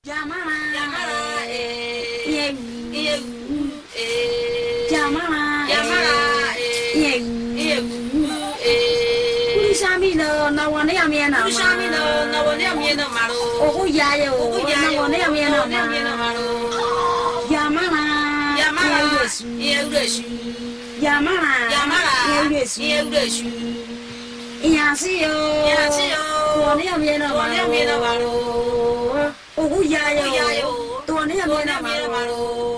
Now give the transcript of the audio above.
Yamara, Samino, no one near me, no Samino, no one near me, no Malo. Oh, Yayo, no one near me, no Malo. Yamana, Yasio, one near me, no Malo. Oh, Yayo, one near me, no Malo.